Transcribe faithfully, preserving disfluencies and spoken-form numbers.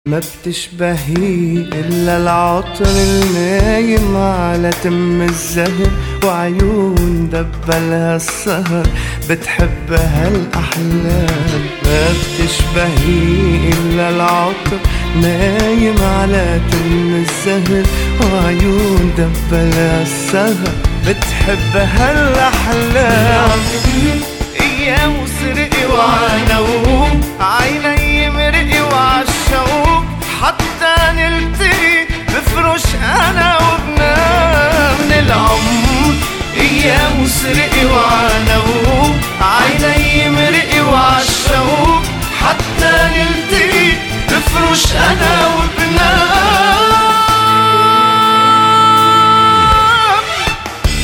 ما بتشبهي إلا العطر النايم على تم الزهر وعيون دبلها السهر بتحب هالأحلام. ما بتشبهي إلا العطر نايم على تم الزهر وعيون دبلها السهر بتحب هالأحلام. أيام وسرقي وعنوم عيني مرقي وعالشوق حتى نلتقي بفرش أنا وبنام العمر. أيام وسرقي وعنوم عيني مرقي وعالشوق حتى نلتقي بفرش أنا وبنام.